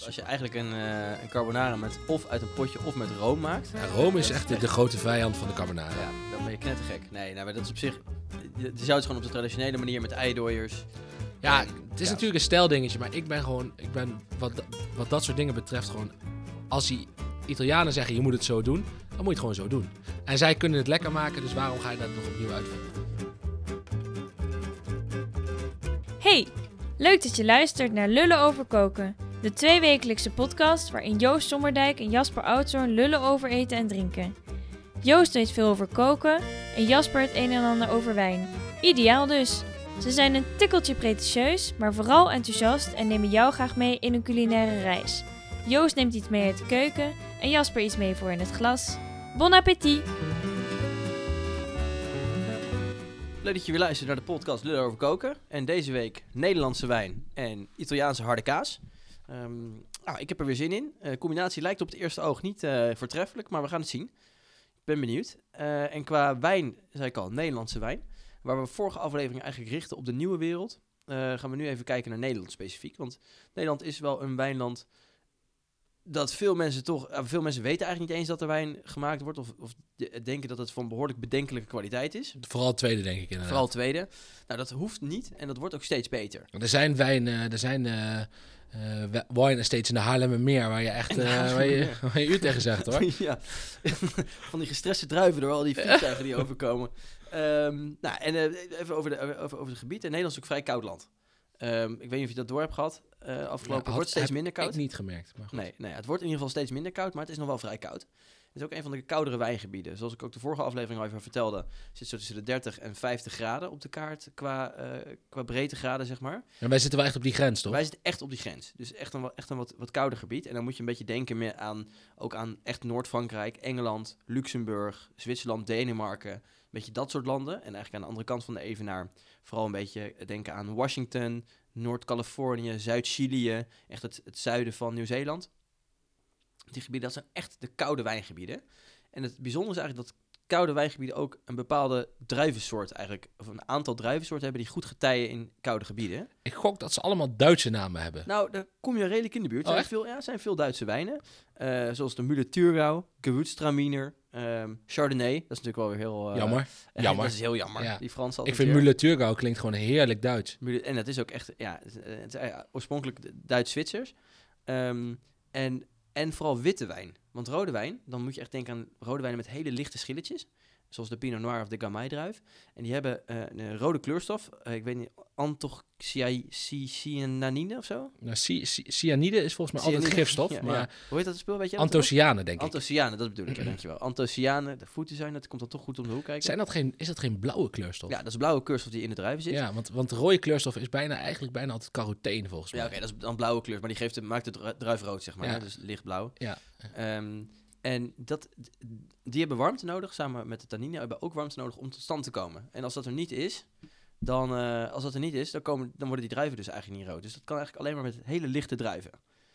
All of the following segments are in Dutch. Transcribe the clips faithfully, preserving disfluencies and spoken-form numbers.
als je eigenlijk een, uh, een carbonara met of uit een potje of met room maakt. Ja, room is echt de, de grote vijand van de carbonara. Ja, dan ben je knettergek. Nee, nou, maar dat is op zich... Je zou het gewoon op de traditionele manier met eidooiers. Ja, en, het is ja. natuurlijk een stijldingetje, maar ik ben gewoon... Ik ben, wat, wat dat soort dingen betreft gewoon... Als die Italianen zeggen, je moet het zo doen, dan moet je het gewoon zo doen. En zij kunnen het lekker maken, dus waarom ga je dat nog opnieuw uitvinden? Hey, leuk dat je luistert naar Lullen over koken. De tweewekelijkse podcast waarin Joost Sommerdijk en Jasper Oudshoorn lullen over eten en drinken. Joost weet veel over koken en Jasper het een en ander over wijn. Ideaal dus. Ze zijn een tikkeltje pretentieus, maar vooral enthousiast en nemen jou graag mee in een culinaire reis. Joost neemt iets mee uit de keuken en Jasper iets mee voor in het glas. Bon appétit! Leuk dat je weer luistert naar de podcast Lullen over koken. En deze week Nederlandse wijn en Italiaanse harde kaas. Um, nou, ik heb er weer zin in. De uh, combinatie lijkt op het eerste oog niet uh, voortreffelijk, maar we gaan het zien. Ik ben benieuwd. Uh, en qua wijn, zei ik al, Nederlandse wijn. Waar we vorige aflevering eigenlijk richten op de nieuwe wereld, uh, gaan we nu even kijken naar Nederland specifiek. Want Nederland is wel een wijnland dat veel mensen toch... Uh, veel mensen weten eigenlijk niet eens dat er wijn gemaakt wordt. Of, of de, denken dat het van behoorlijk bedenkelijke kwaliteit is. Vooral het tweede, denk ik inderdaad. Vooral het tweede. Nou, dat hoeft niet en dat wordt ook steeds beter. Er zijn wijn... Uh, er zijn... Uh... Uh, wine estates in de Haarlemmermeer, waar je echt uh, waar je, waar je u tegen zegt, hoor. Ja, van die gestreste druiven door al die vliegtuigen die overkomen. Um, nou, en uh, even over, de, over, over het gebied. En Nederland is ook vrij koud land. Um, ik weet niet of je dat door hebt gehad. Uh, afgelopen ja, het wordt steeds minder koud. Ik niet gemerkt. Maar goed. Nee, nee, het wordt in ieder geval steeds minder koud, maar het is nog wel vrij koud. Het is ook een van de koudere wijngebieden. Zoals ik ook de vorige aflevering al even vertelde, zit zo tussen de dertig en vijftig graden op de kaart qua, uh, qua breedtegraden, zeg maar. En wij zitten wel echt op die grens, toch? Wij zitten echt op die grens. Dus echt een, echt een wat, wat kouder gebied. En dan moet je een beetje denken meer aan, ook aan echt Noord-Frankrijk, Engeland, Luxemburg, Zwitserland, Denemarken. Een beetje dat soort landen. En eigenlijk aan de andere kant van de evenaar vooral een beetje denken aan Washington, Noord-Californië, Zuid-Chilië, echt het, het zuiden van Nieuw-Zeeland. Die gebieden, dat zijn echt de koude wijngebieden. En het bijzondere is eigenlijk dat koude wijngebieden ook een bepaalde druivensoort eigenlijk, of een aantal druivensoorten hebben die goed getijen in koude gebieden. Ik gok dat ze allemaal Duitse namen hebben. Nou, daar kom je redelijk in de buurt. Er Oh, zijn, veel, ja, zijn veel Duitse wijnen. Uh, zoals de Müller-Thurgau, Gewürztraminer, um, Chardonnay. Dat is natuurlijk wel weer heel... Uh, jammer. Uh, jammer. Dat is heel jammer. Ja. Die Franse Ik vind Müller-Thurgau klinkt gewoon heerlijk Duits. En dat is ook echt, ja, het is uh, oorspronkelijk Duits-Zwitsers. Um, en... En vooral witte wijn. Want rode wijn, dan moet je echt denken aan rode wijnen met hele lichte schilletjes. Zoals de Pinot Noir of de Gamay-druif. En die hebben uh, een rode kleurstof. Uh, ik weet niet, anthocyanine of zo? Nou, cyanide is volgens mij altijd gifstof. Ja, maar ja. Hoe heet dat spul? Weet je Anthocyane, denk ik. Anthocyane, dat bedoel ik. Ja, dankjewel. Anthocyane, de fooddesign, dat komt dan toch goed om de hoek kijken. Zijn dat geen, is dat geen blauwe kleurstof? Ja, dat is blauwe kleurstof die in de druiven zit. Ja, want, want rode kleurstof is bijna, eigenlijk bijna altijd carotene volgens mij. Ja, oké, okay, dat is dan blauwe kleur. Maar die geeft de, maakt de druif rood, zeg maar. Ja. Hè? Dus lichtblauw. Ja. Um, En dat, die hebben warmte nodig, samen met de tannine hebben ook warmte nodig om tot stand te komen. En als dat er niet is, dan, uh, als dat er niet is, dan, komen, dan worden die druiven dus eigenlijk niet rood. Dus dat kan eigenlijk alleen maar met hele lichte druiven.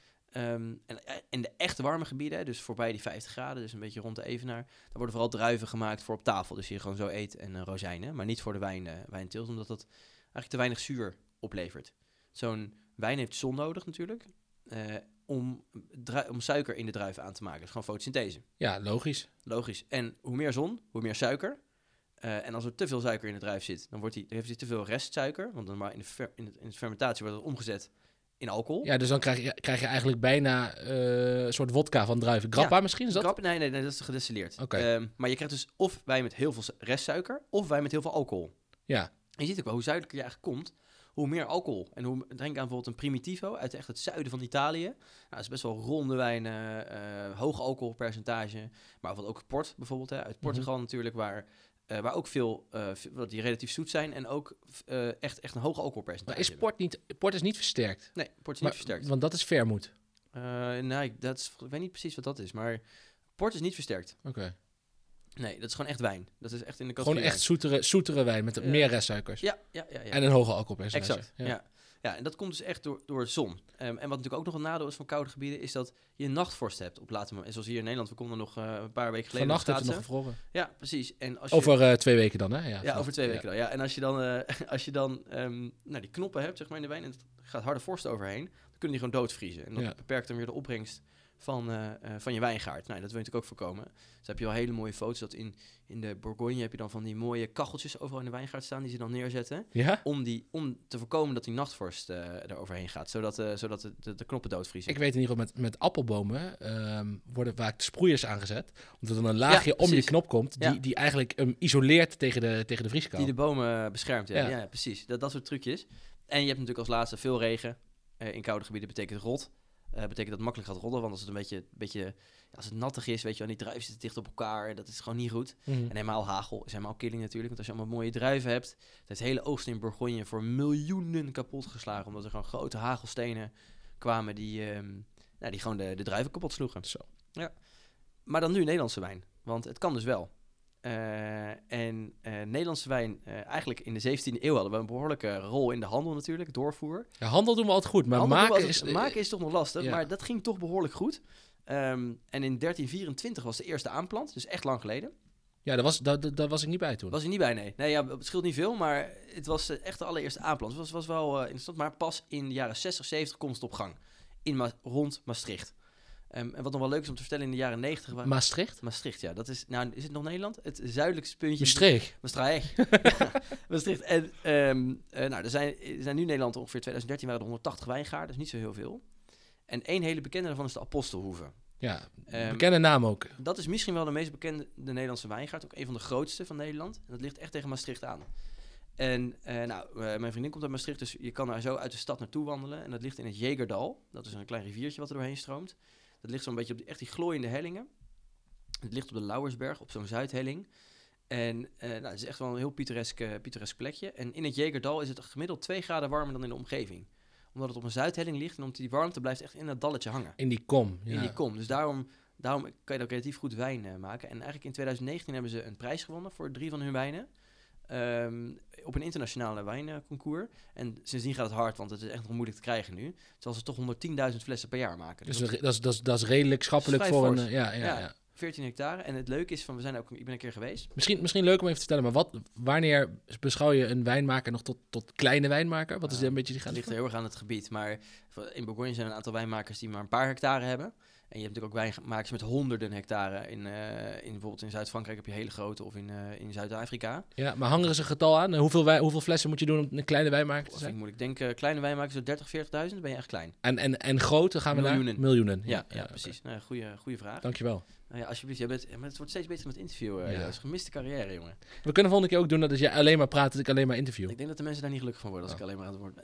Um, en in de echt warme gebieden, dus voorbij die vijftig graden, dus een beetje rond de evenaar, daar worden vooral druiven gemaakt voor op tafel. Dus je gewoon zo eet en uh, rozijnen, maar niet voor de wijn, uh, wijnteelt, omdat dat eigenlijk te weinig zuur oplevert. Zo'n wijn heeft zon nodig natuurlijk. Uh, Om, dru- om suiker in de druiven aan te maken. Dat is gewoon fotosynthese. Ja, logisch. Logisch. En hoe meer zon, hoe meer suiker. Uh, en als er te veel suiker in de druif zit, dan, wordt die, dan heeft hij te veel restsuiker. Want dan maar in de, fer- in, de, in de fermentatie wordt het omgezet in alcohol. Ja, dus dan krijg je, krijg je eigenlijk bijna uh, een soort wodka van druiven. Grappa ja, misschien, is dat? Grappa, nee, nee, nee, dat is gedestilleerd. Okay. Um, maar je krijgt dus of wijn met heel veel restsuiker, of wijn met heel veel alcohol. Ja. En je ziet ook wel hoe zuidelijker je eigenlijk komt, hoe meer alcohol. En hoe, denk aan bijvoorbeeld een Primitivo uit echt het zuiden van Italië. Nou, dat is best wel ronde wijn, uh, uh, hoog alcoholpercentage. Maar wat ook port bijvoorbeeld, hè, uit Portugal mm-hmm. natuurlijk, waar, uh, waar ook veel, uh, veel, die relatief zoet zijn en ook uh, echt, echt een hoog alcoholpercentage. Maar is port niet, port is niet versterkt? Nee, port is maar, niet versterkt. Want dat is vermoed. Uh, nee, dat is, ik weet niet precies wat dat is, maar port is niet versterkt. Oké. Okay. Nee, dat is gewoon echt wijn. Dat is echt in de Gewoon echt zoetere, zoetere wijn met uh, meer restsuikers. Ja, ja, ja, ja. En een hoge alcoholpercentage. Exact, ja. ja. Ja, en dat komt dus echt door, door zon. Um, en wat natuurlijk ook nog een nadeel is van koude gebieden, is dat je een nachtvorst hebt op later moment. Zoals hier in Nederland, we konden nog uh, een paar weken geleden. Vannacht heb je nog gevroren. Ja, precies. En als je, over uh, twee weken dan, hè? Ja, ja over twee weken ja. dan. Ja, en als je dan, uh, als je dan um, nou, die knoppen hebt, zeg maar, in de wijn, en het gaat harde vorst overheen, dan kunnen die gewoon doodvriezen. En dat Ja. beperkt dan weer de opbrengst van, uh, uh, van je wijngaard. Nou, dat wil je natuurlijk ook voorkomen. Dus heb je wel hele mooie foto's. Dat in, in de Bourgogne heb je dan van die mooie kacheltjes overal in de wijngaard staan, die ze dan neerzetten. Ja? Om, die, om te voorkomen dat die nachtvorst uh, er overheen gaat. Zodat, uh, zodat de, de, de knoppen doodvriezen. Ik weet in ieder geval, met, met appelbomen um, worden vaak de sproeiers aangezet. Omdat er een laagje Ja, om je precies. knop komt, die, Ja. die eigenlijk hem um, isoleert tegen de, tegen de vrieskou. Die de bomen beschermt, ja. Ja. ja. precies. Dat, dat soort trucjes. En je hebt natuurlijk als laatste veel regen. Uh, in koude gebieden betekent het rot. Uh, betekent dat het makkelijk gaat rollen. Want als het een beetje, beetje ja, als het nattig is, weet je wel, die druiven zitten dicht op elkaar. Dat is gewoon niet goed. Mm-hmm. En helemaal hagel is helemaal killing natuurlijk. Want als je allemaal mooie druiven hebt. Het hele oosten in Bourgogne voor miljoenen kapot geslagen. Omdat er gewoon grote hagelstenen kwamen die, um, nou, die gewoon de, de druiven kapot sloegen. Zo. Ja. Maar dan nu Nederlandse wijn. Want het kan dus wel. Uh, en uh, Nederlandse wijn, uh, eigenlijk in de zeventiende eeuw hadden we een behoorlijke rol in de handel natuurlijk, doorvoer. Ja, handel doen we altijd goed, maar Handel maken, altijd, is, maken is toch nog lastig, ja. maar dat ging toch behoorlijk goed. Um, en in dertien vierentwintig was de eerste aanplant, dus echt lang geleden. Ja, daar was, daar, daar was ik niet bij toen. Was ik niet bij, nee. Nee, ja, het scheelt niet veel, maar het was uh, echt de allereerste aanplant. Het was, was wel uh, interessant, maar pas in de jaren zestig, zeventig komt het op gang. In Ma- rond Maastricht. Um, en wat nog wel leuk is om te vertellen, in de jaren negentig... Waren... Maastricht? Maastricht, ja. Dat is, nou, is het nog Nederland? Het zuidelijkste puntje... Maastricht. Maastricht. ja, Maastricht. En um, uh, nou, er zijn, er zijn nu in Nederland ongeveer twintig dertien waren er honderdtachtig wijngaarden, dus niet zo heel veel. En één hele bekende daarvan is de Apostelhoeve. Ja, um, bekende naam ook. Dat is misschien wel de meest bekende de Nederlandse wijngaard, ook een van de grootste van Nederland. En dat ligt echt tegen Maastricht aan. En uh, nou, uh, mijn vriendin komt uit Maastricht, dus je kan daar zo uit de stad naartoe wandelen. En dat ligt in het Jegerdal. Dat is een klein riviertje wat er doorheen stroomt. Dat ligt zo'n beetje op die, echt die glooiende hellingen. Het ligt op de Lauwersberg, op zo'n zuidhelling. En uh, nou, het is echt wel een heel pittoresk, uh, pittoresk plekje. En in het Jegerdal is het gemiddeld twee graden warmer dan in de omgeving. Omdat het op een zuidhelling ligt en omdat die warmte blijft echt in dat dalletje hangen. In die kom. Ja. In die kom. Dus daarom, daarom kan je daar relatief goed wijn uh, maken. En eigenlijk in twintig negentien hebben ze een prijs gewonnen voor drie van hun wijnen. Um, op een internationale wijnconcours. En sindsdien gaat het hard, want het is echt nog moeilijk te krijgen nu. Terwijl ze toch honderdtienduizend flessen per jaar maken. Dus Dus dat, dat, is, dat, is, dat is redelijk schappelijk vrij voor fors. een... Uh, ja, ja, ja, ja. veertien hectare. En het leuke is, van, we zijn ook, ik ben een keer geweest. Misschien, misschien leuk om even te vertellen, maar wat, wanneer beschouw je een wijnmaker nog tot, tot kleine wijnmaker? Wat is Uh, een beetje die Het grens? ligt er heel erg aan het gebied. Maar in Bourgogne zijn er een aantal wijnmakers die maar een paar hectare hebben. En je hebt natuurlijk ook wijnmakers met honderden hectare. In, uh, in bijvoorbeeld in Zuid-Frankrijk heb je hele grote, of in, uh, in Zuid-Afrika. Ja, maar hangen er een getal aan? Hoeveel, wij, hoeveel flessen moet je doen om een kleine wijnmaker te Dat vind zijn? ik moeilijk. Ik denk uh, kleine wijnmakers zo dertig, veertigduizend, ben je echt klein. En, en, en grote gaan we Miljoenen. naar? Miljoenen. Ja, ja, ja precies. Okay. Nou, goeie, goeie vraag. Dankjewel. Nou ja, alsjeblieft. Jij bent, maar het wordt steeds beter met interviewen. Uh, Ja. Dat is gemiste carrière, jongen. We kunnen volgende keer ook doen dat als jij alleen maar praat, dat ik alleen maar interview. Ik denk dat de mensen daar niet gelukkig van worden als Oh. ik alleen maar aan het woord ben.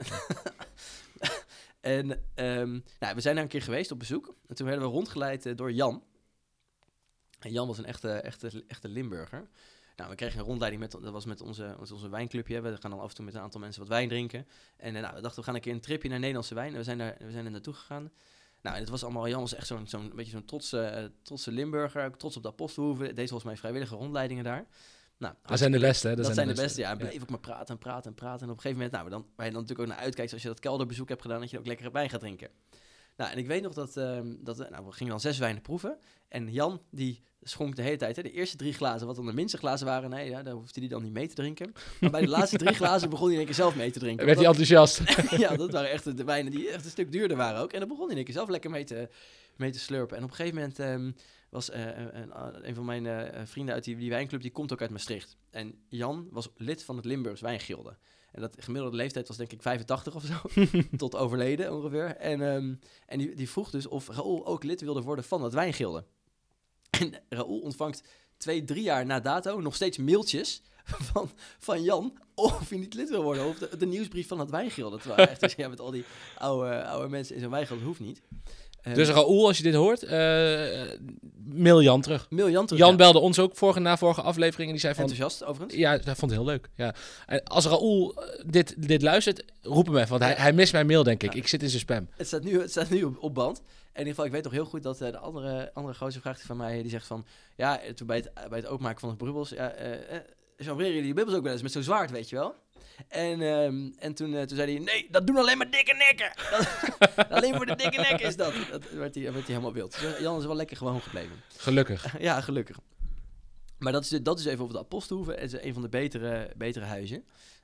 En um, nou, we zijn daar een keer geweest op bezoek. En toen werden we rondgeleid uh, door Jan. En Jan was een echte, echte, echte Limburger. Nou, we kregen een rondleiding, met, dat was met onze, met onze wijnclubje. We gaan dan af en toe met een aantal mensen wat wijn drinken. En uh, nou, we dachten, we gaan een keer een tripje naar Nederlandse wijn. En we zijn, daar, we zijn er naartoe gegaan. Nou, en het was allemaal, Jan was echt zo'n, zo'n beetje zo'n trotse, uh, trotse Limburger. Ook trots op de Apostelhoeve. Deed volgens mij vrijwillige rondleidingen daar. Nou, Dat zijn de beste, hè? Dat, Dat, zijn de beste, ja. En bleef Ja. ook maar praten en praten en praten. En op een gegeven moment, nou, dan, waar je dan natuurlijk ook naar uitkijkt, als je dat kelderbezoek hebt gedaan, dat je ook lekkere wijn gaat drinken. Nou, en ik weet nog dat, um, dat nou, we gingen dan zes wijnen proeven. En Jan, die schonk de hele tijd, hè, de eerste drie glazen, wat dan de minste glazen waren, nee, ja, daar hoefde hij dan niet mee te drinken. Maar bij de laatste drie glazen begon hij in één keer zelf mee te drinken. Werd hij Dat- enthousiast? ja, dat waren echt de wijnen die echt een stuk duurder waren ook. En dan begon hij in één keer zelf lekker mee te, mee te slurpen. En op een gegeven moment um, was uh, een, een van mijn uh, vrienden uit die, die wijnclub, die komt ook uit Maastricht. En Jan was lid van het Limburgs Wijngilde. En dat gemiddelde leeftijd was denk ik vijfentachtig of zo, tot overleden ongeveer. En, um, en die, die vroeg dus of Raoul ook lid wilde worden van dat Wijngilde. En Raoul ontvangt twee, drie jaar na dato nog steeds mailtjes van, van Jan of hij niet lid wil worden. Of de, de nieuwsbrief van het Wijngilde. Terwijl echt, dus, ja, met al die oude, oude mensen in zo'n Wijngilde hoeft niet. Um, Dus Raoul, als je dit hoort, uh, mail Jan terug. mail Jan terug. Jan ja. belde ons ook vorige na vorige aflevering en die zei van... Enthousiast overigens. Ja, dat vond het heel leuk. Ja. En als Raoul uh, dit, dit luistert, roep hem even, want hij, hij mist mijn mail, denk ik. Ja. Ik zit in zijn spam. Het staat nu, het staat nu op, op band. En in ieder geval, ik weet nog heel goed dat uh, de andere, andere gozer vraagt van mij, die zegt van, ja, toen bij het, bij het openmaken van de bubbels, ja, uh, uh, chambreren jullie die bubbels ook wel eens met zo'n zwaard, weet je wel? En, um, en toen, uh, toen zei hij, nee, dat doen alleen maar dikke nekken. Dat, alleen voor de dikke nekken is dat. Dat werd hij, werd hij helemaal wild. Dus Jan is wel lekker gewoon gebleven. Gelukkig. Ja, gelukkig. Maar dat is, dat is even over de Apostelhoeve. Het is een van de betere, betere huizen.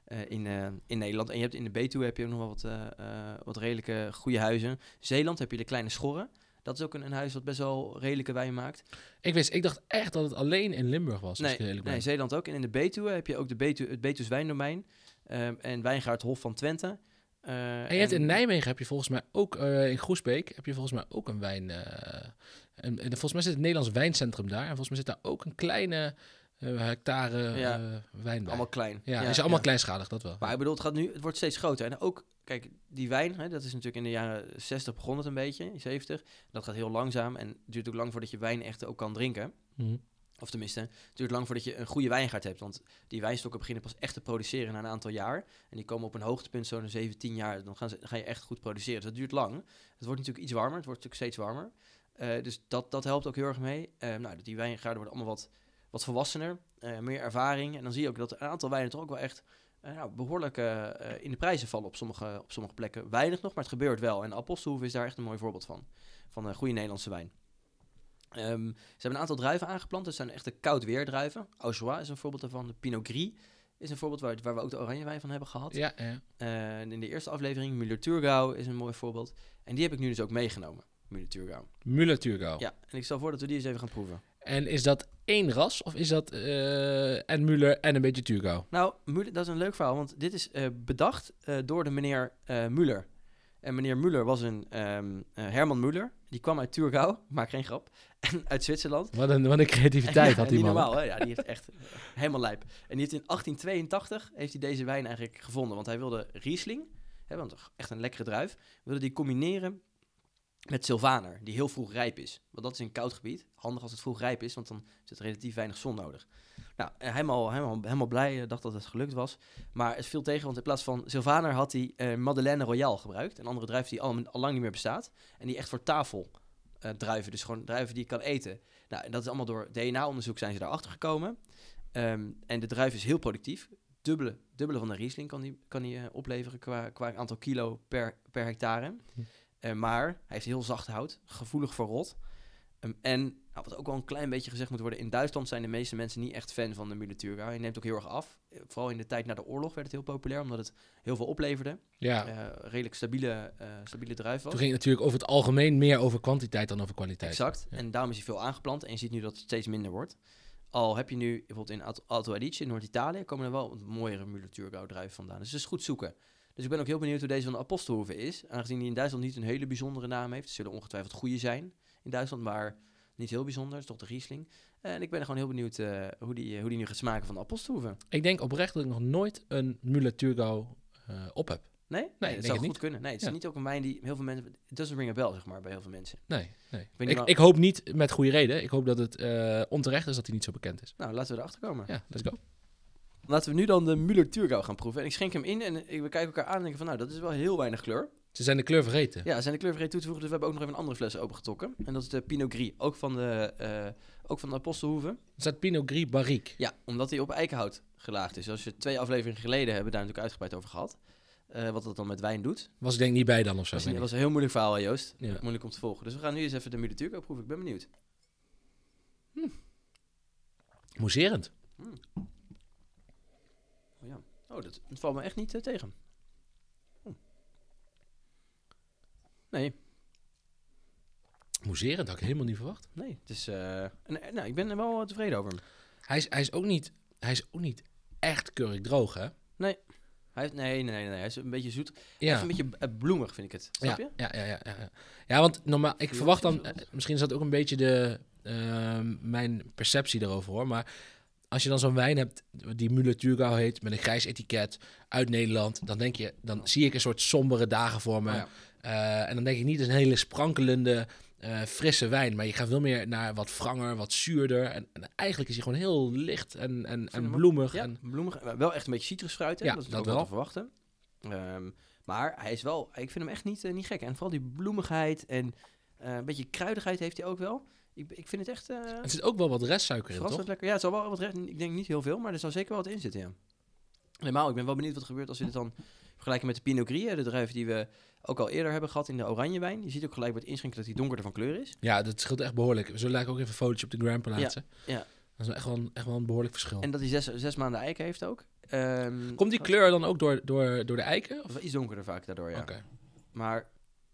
uh, in, uh, in Nederland. En je hebt in de Betuwe heb je ook nog wel wat, uh, uh, wat redelijke goede huizen. Zeeland heb je de Kleine Schorren. Dat is ook een, een huis wat best wel redelijke wijn maakt. Ik wist, ik dacht echt dat het alleen in Limburg was. Nee, nee Zeeland ook. En in de Betuwe heb je ook de Betuwe, het Betuws Wijndomein. Um, en Wijngaard Hof van Twente. Uh, en je hebt en in Nijmegen heb je volgens mij ook, uh, in Groesbeek, heb je volgens mij ook een wijn... Uh, en, en volgens mij zit het Nederlands Wijncentrum daar. En volgens mij zit daar ook een kleine uh, hectare ja, uh, wijn bij. Allemaal klein. Ja, ja is allemaal ja. kleinschalig, dat wel. Maar ik bedoel, het, gaat nu, het wordt steeds groter. En ook, kijk, die wijn, hè, dat is natuurlijk in de jaren zestig begon het een beetje, in zeventig. Dat gaat heel langzaam en het duurt ook lang voordat je wijn echt ook kan drinken. Mm-hmm. Of tenminste, het duurt lang voordat je een goede wijngaard hebt. Want die wijnstokken beginnen pas echt te produceren na een aantal jaar. En die komen op een hoogtepunt zo'n zeven, tien jaar. Dan gaan, ze, dan ga je echt goed produceren. Dus dat duurt lang. Het wordt natuurlijk iets warmer. Het wordt natuurlijk steeds warmer. Uh, dus dat, dat helpt ook heel erg mee. Uh, nou, die wijngaarden worden allemaal wat, wat volwassener. Uh, meer ervaring. En dan zie je ook dat een aantal wijnen toch ook wel echt uh, nou, behoorlijk uh, in de prijzen vallen op sommige, op sommige plekken. Weinig nog, maar het gebeurt wel. En Apostelhoeve is daar echt een mooi voorbeeld van. Van uh, goede Nederlandse wijn. Um, ze hebben een aantal druiven aangeplant. Dat zijn echte koud weerdruiven. Auxerrois is een voorbeeld daarvan. De Pinot Gris is een voorbeeld waar, waar we ook de oranjewijn van hebben gehad. Ja, ja. Uh, in de eerste aflevering, Müller-Thurgau is een mooi voorbeeld. En die heb ik nu dus ook meegenomen. Müller-Thurgau. Müller-Thurgau. Ja, en ik stel voor dat we die eens even gaan proeven. En is dat één ras of is dat uh, en Müller en een beetje Thurgau? Nou, Müller, dat is een leuk verhaal, want dit is uh, bedacht uh, door de meneer uh, Müller. En meneer Müller was een um, uh, Herman Müller. Die kwam uit Thurgau, maak geen grap. En uit Zwitserland. Wat een, wat een creativiteit ja, had die man. Niet normaal, hè? Ja, die heeft echt uh, helemaal lijp. En die heeft in achttien tweeëntachtig heeft hij deze wijn eigenlijk gevonden. Want hij wilde Riesling, hè, want echt een lekkere druif, wilde die combineren met Sylvaner, die heel vroeg rijp is. Want dat is in koud gebied. Handig als het vroeg rijp is, want dan is het relatief weinig zon nodig. Nou, helemaal, helemaal, helemaal blij, dacht dat het gelukt was. Maar het viel tegen, want in plaats van Sylvaner had hij uh, Madeleine Royale gebruikt. Een andere druif die al, al lang niet meer bestaat. En die echt voor tafel uh, druiven, dus gewoon druiven die je kan eten. Nou, en dat is allemaal door D N A-onderzoek zijn ze daarachter gekomen. Um, en de druif is heel productief. Dubbele, dubbele van de Riesling kan die, kan die uh, opleveren qua, qua aantal kilo per, per hectare. Hm. Uh, maar hij heeft heel zacht hout, gevoelig voor rot. Um, en nou, wat ook wel een klein beetje gezegd moet worden, in Duitsland zijn de meeste mensen niet echt fan van de Müller-Thurgau. Hij neemt ook heel erg af. Uh, vooral in de tijd na de oorlog werd het heel populair, omdat het heel veel opleverde. Ja. Uh, redelijk stabiele, uh, stabiele druif was. Toen ging het natuurlijk over het algemeen meer over kwantiteit dan over kwaliteit. Exact. Ja. En daarom is hij veel aangeplant. En je ziet nu dat het steeds minder wordt. Al heb je nu bijvoorbeeld in Alto Adige, in Noord-Italië, komen er wel wat mooiere Müller-Thurgau druiven vandaan. Dus het is goed zoeken. Dus ik ben ook heel benieuwd hoe deze van de Apostelhoeve is. Aangezien die in Duitsland niet een hele bijzondere naam heeft. Er zullen ongetwijfeld goede zijn in Duitsland, maar niet heel bijzonder. Dat is toch de Riesling. En ik ben er gewoon heel benieuwd uh, hoe, die, uh, hoe die nu gaat smaken van de Apostelhoeve. Ik denk oprecht dat ik nog nooit een Müller-Thurgau uh, op heb. Nee? Nee, nee dat zou goed niet. kunnen. Nee, het is ja. niet ook een wijn die heel veel mensen... Het doesn't ring a bell, zeg maar, bij heel veel mensen. Nee, nee. Ik, ik, ik, ik hoop niet met goede reden. Ik hoop dat het uh, onterecht is dat hij niet zo bekend is. Nou, laten we erachter komen. Ja, let's go. Laten we nu dan de Müller-Thurgau gaan proeven. En ik schenk hem in en we kijken elkaar aan en denken van... Nou, dat is wel heel weinig kleur. Ze zijn de kleur vergeten. Ja, ze zijn de kleur vergeten toe te voegen. Dus we hebben ook nog even een andere fles opengetrokken. En dat is de Pinot Gris. Ook van de, uh, ook van de Apostelhoeve. Het staat Pinot Gris Barrique. Ja, omdat hij op eikenhout gelaagd is. Zoals we twee afleveringen geleden hebben daar natuurlijk uitgebreid over gehad. Uh, wat dat dan met wijn doet. Was ik denk niet bij dan of zo. Dat was een heel moeilijk verhaal, Joost. Ja. Moeilijk om te volgen. Dus we gaan nu eens even de Müller-Thurgau proeven. Ik ben benieuwd. Hm. Mousserend. Hm. Oh ja. Oh, dat, dat valt me echt niet uh, tegen. Hm. Nee. Mousserend had ik helemaal niet verwacht. Nee, het is... Uh, en, nou, ik ben er wel tevreden over hem. Hij is, hij is ook niet... Hij is ook niet echt keurig droog, hè? Nee. Hij, nee, nee, nee, nee, hij is een beetje zoet. Ja. Hij is een beetje uh, bloemig, vind ik het. Snap ja, je? Ja, ja, ja, ja. Ja, want normaal... Ik verwacht dan... Uh, misschien is dat ook een beetje de... Uh, mijn perceptie daarover, hoor. Maar als je dan zo'n wijn hebt die Müller-Thurgau heet, met een grijs etiket uit Nederland, dan denk je... Dan zie ik een soort sombere dagen voor me. Oh, ja. uh, en dan denk ik niet een hele sprankelende... Uh, frisse wijn, maar je gaat veel meer naar wat franger, wat zuurder. En, en eigenlijk is hij gewoon heel licht en, en, en bloemig. Ja, en... bloemig. Wel echt een beetje citrusfruit, hè? Ja, dat is dat ook wel te verwachten. Um, maar hij is wel, ik vind hem echt niet, uh, niet gek. En vooral die bloemigheid en uh, een beetje kruidigheid heeft hij ook wel. Ik, ik vind het echt... Uh, er zit ook wel wat restsuiker in, toch? Lekker. Ja, het zal wel wat rest... Ik denk niet heel veel, maar er zal zeker wel wat in zitten, ja. Helemaal, ik ben wel benieuwd wat er gebeurt als we dit dan vergelijken met de Pinot Gris, de druif die we ook al eerder hebben gehad in de oranjewijn. Je ziet ook gelijk bij het inschenken dat hij donkerder van kleur is. Ja, dat scheelt echt behoorlijk. We zullen eigenlijk ook even een fotootje op de gram plaatsen. Ja, ja. Dat is echt wel, een, echt wel een behoorlijk verschil. En dat hij zes, zes maanden eiken heeft ook. Um, Komt die kleur dan ook door, door, door de eiken? Of? Iets donkerder vaak daardoor, ja. Okay. Maar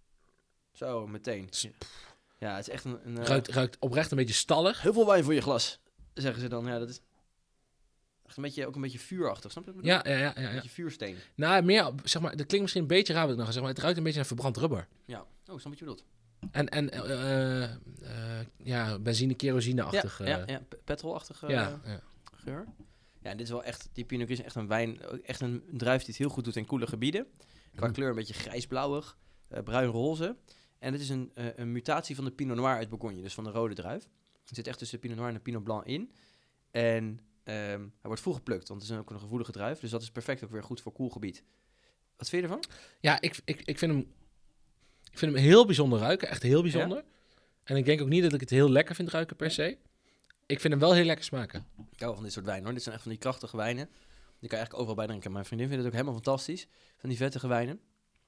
zo, meteen. Ja, het is echt een... een uh, ruikt, ruikt oprecht een beetje stallig. Heel veel wijn voor je glas, zeggen ze dan. Ja, dat is echt een beetje, ook een beetje vuurachtig, snap je wat ik ja, ja, ja, ja, ja. Een beetje vuursteen. Nou, meer, zeg maar, dat klinkt misschien een beetje raar wat ik nog ga zeggen, maar het ruikt een beetje naar verbrand rubber. Ja, oh, snap wat je bedoelt. En, en uh, uh, ja, benzine, kerosine-achtig. Ja, ja, ja. petrolachtige uh, ja, ja. geur. Ja, dit is wel echt, die Pinot Gris is echt een wijn, echt een druif die het heel goed doet in koele gebieden. Qua mm. kleur een beetje grijsblauwig, uh, bruin-roze. En het is een, uh, een mutatie van de Pinot Noir uit Bourgogne, dus van de rode druif. Het zit echt tussen de Pinot Noir en de Pinot Blanc in. En um, hij wordt vroeg geplukt, want het is ook een gevoelige druif. Dus dat is perfect ook weer goed voor koel gebied. Wat vind je ervan? Ja, ik, ik, ik, vind hem, ik vind hem heel bijzonder ruiken, echt heel bijzonder. Ja? En ik denk ook niet dat ik het heel lekker vind ruiken per se. Ik vind hem wel heel lekker smaken. Ik hou van dit soort wijn hoor. Dit zijn echt van die krachtige wijnen. Die kan je eigenlijk overal bij drinken. Mijn vriendin vindt het ook helemaal fantastisch. Van die vettige wijnen.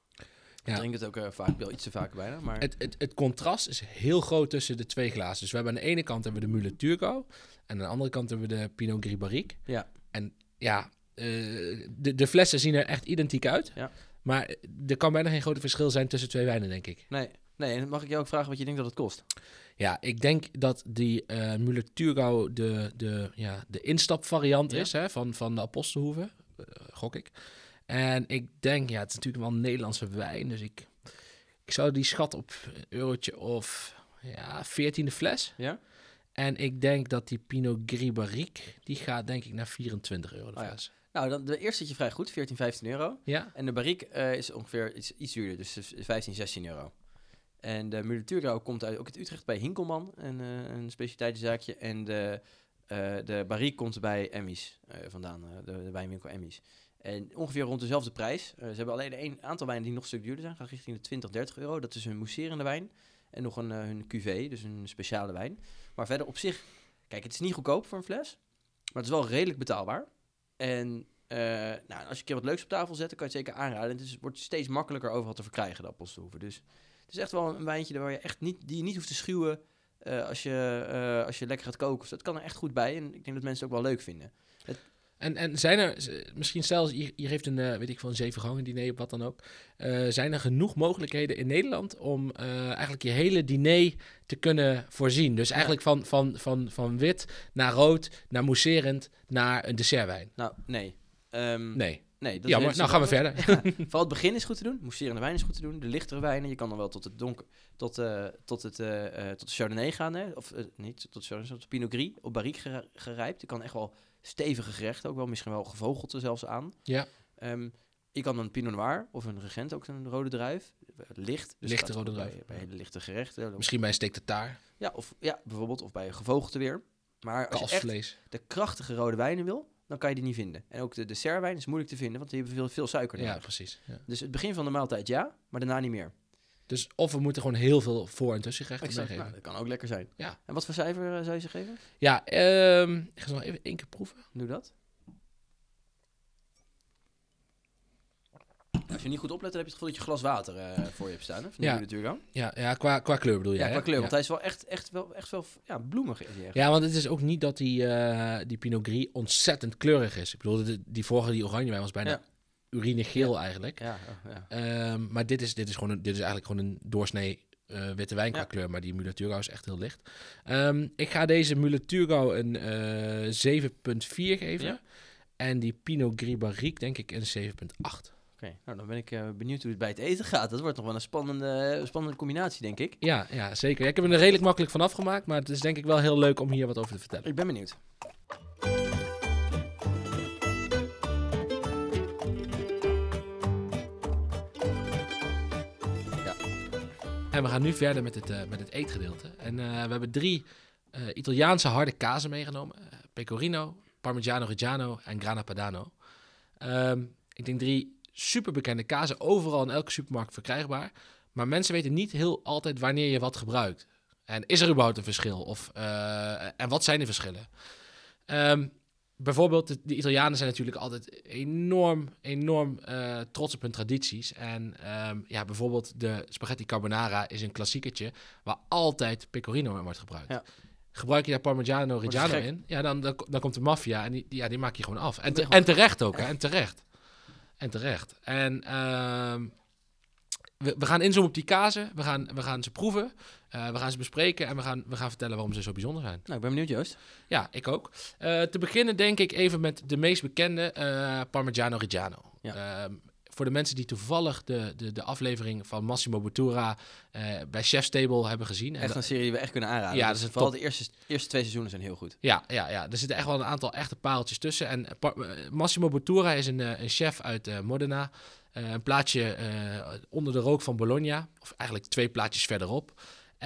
Ik ja. drink het ook uh, vaak, wel iets te vaak bijna. Maar... Het, het, het contrast is heel groot tussen de twee glazen. Dus we hebben aan de ene kant hebben we de Mulet Turgot. En aan de andere kant hebben we de Pinot Gris Barrique. Ja. En ja, uh, de, de flessen zien er echt identiek uit. Ja. Maar er kan bijna geen groot verschil zijn tussen twee wijnen, denk ik. Nee. Nee, en mag ik jou ook vragen wat je denkt dat het kost? Ja, ik denk dat die uh, Mulet Turgot de, de, ja, de instapvariant ja. is hè, van, van de Apostelhoeve, uh, gok ik. En ik denk, ja, het is natuurlijk wel een Nederlandse wijn, dus ik, ik zou die schatten op een eurotje of ja, veertien de fles. Ja? En ik denk dat die Pinot Gris Barrique, die gaat denk ik naar vierentwintig euro de oh, fles. Ja. Nou, dan, de eerste zit je vrij goed, veertien, vijftien euro. Ja. En de Barrique uh, is ongeveer iets, iets duurder, dus vijftien, zestien euro. En de Mulet Turgot komt uit, ook uit Utrecht bij Hinkelman, een, uh, een specialiteitenzaakje. En de, uh, de Barrique komt bij Emmys uh, vandaan, uh, de, de wijnwinkel Emmys. En ongeveer rond dezelfde prijs. Uh, ze hebben alleen een aantal wijnen die nog een stuk duurder zijn, gaan richting de twintig, dertig euro. Dat is hun mousserende wijn. En nog een, uh, hun cuvée, dus een speciale wijn. Maar verder op zich, kijk, het is niet goedkoop voor een fles. Maar het is wel redelijk betaalbaar. En uh, nou, als je een keer wat leuks op tafel zet, dan kan je het zeker aanraden. En het is, wordt steeds makkelijker overal te verkrijgen, de Apostelhoeve. Dus het is echt wel een wijntje waar je echt niet, die je niet hoeft te schuwen uh, als, je, uh, als je lekker gaat koken. Dus dat kan er echt goed bij. En ik denk dat mensen het ook wel leuk vinden. Het... En, en zijn er, misschien zelfs, hier, hier heeft een, uh, weet ik veel, een zeven gangen diner of wat dan ook. Uh, zijn er genoeg mogelijkheden in Nederland om uh, eigenlijk je hele diner te kunnen voorzien? Dus eigenlijk van, van, van, van wit naar rood, naar mousserend, naar een dessertwijn. Nou, nee. Um, nee. Nee, dat Jammer, nou gaan we verder. Ja, vooral het begin is goed te doen. Mousserende wijn is goed te doen. De lichtere wijnen, je kan dan wel tot het donker, tot, uh, tot, het, uh, uh, tot de Chardonnay gaan. Hè? Of uh, niet tot Chardonnay, tot de Pinot Gris op Barrique ger- gerijpt. Je kan echt wel stevige gerechten, ook wel misschien wel gevogelte zelfs aan. Ja. Um, je kan een Pinot Noir of een Regent, ook een rode druif. Licht. Dus lichte rode druif. Bij, bij hele lichte gerechten. Misschien bij een steak tartare. Ja, of ja, bijvoorbeeld. Of bij een gevogelte weer. Maar als Kalfsvlees. je echt de krachtige rode wijnen wil, dan kan je die niet vinden. En ook de dessertwijn is moeilijk te vinden, want die hebben veel, veel suiker nodig. Ja, precies. Ja. Dus het begin van de maaltijd ja, maar daarna niet meer. Dus of we moeten gewoon heel veel voor- en tussengerechten meegeven. Nou, dat kan ook lekker zijn. Ja. En wat voor cijfer uh, zou je ze geven? Ja, um, ik ga ze nog even één keer proeven. Doe dat. Als je niet goed oplet, dan heb je het gevoel dat je glas water uh, voor je hebt staan. Hè? Van ja. De ja, ja qua, qua kleur bedoel je. Ja, hè? qua kleur. Ja. Want hij is wel echt, echt wel, echt wel ja, bloemig. Is hij echt. Ja, want het is ook niet dat die, uh, die Pinot Gris ontzettend kleurig is. Ik bedoel, die, die vorige, die oranje wijn was bijna ja. urinegeel ja. eigenlijk. Ja, oh, ja. Um, maar dit is, dit, is gewoon een, dit is eigenlijk gewoon een doorsnee uh, witte wijn qua ja. kleur. Maar die Mulet Turgot is echt heel licht. Um, ik ga deze Mulet Turgot een uh, zeven komma vier geven. Ja. En die Pinot Gris Barrique denk ik een zeven komma acht. Oké, okay, nou dan ben ik uh, benieuwd hoe het bij het eten gaat. Dat wordt nog wel een spannende, uh, spannende combinatie, denk ik. Ja, ja zeker. Ja, ik heb er redelijk makkelijk van afgemaakt, maar het is denk ik wel heel leuk om hier wat over te vertellen. Ik ben benieuwd. Ja. En we gaan nu verder met het, uh, met het eetgedeelte. En uh, we hebben drie uh, Italiaanse harde kazen meegenomen. Uh, Pecorino, Parmigiano Reggiano en Grana Padano. Um, ik denk drie super bekende kazen, overal in elke supermarkt verkrijgbaar. Maar mensen weten niet heel altijd wanneer je wat gebruikt. En is er überhaupt een verschil? Of, uh, en wat zijn de verschillen? Um, bijvoorbeeld, de, de Italianen zijn natuurlijk altijd enorm, enorm uh, trots op hun tradities. En um, ja, bijvoorbeeld de spaghetti carbonara is een klassiekertje waar altijd pecorino in wordt gebruikt. Ja. gebruik je daar Parmigiano Wordt Reggiano gek. in, ja, dan, dan, dan komt de maffia en die, die- ja, die maak je gewoon af. En, Dat te- is gewoon- en terecht ook, hè? En terecht. En terecht. En ehm, we, we gaan inzoomen op die kazen. We gaan, we gaan ze proeven. Eh, we gaan ze bespreken. En we gaan, we gaan vertellen waarom ze zo bijzonder zijn. Nou, ik ben benieuwd, Joost. Ja, ik ook. Eh, te beginnen denk ik even met de meest bekende eh, Parmigiano Reggiano. Ja. Ehm, voor de mensen die toevallig de, de, de aflevering van Massimo Bottura eh, bij Chef's Table hebben gezien. En Echt da- een serie die we echt kunnen aanraden. Ja, Dus dat is een vooral top. de eerste, eerste twee seizoenen zijn heel goed. Ja, ja, ja, er zitten echt wel een aantal echte pareltjes tussen. En eh, Pa- eh, Massimo Bottura is een, eh, een chef uit eh, Modena. Eh, een plaatje eh, onder de rook van Bologna. Of eigenlijk twee plaatjes verderop.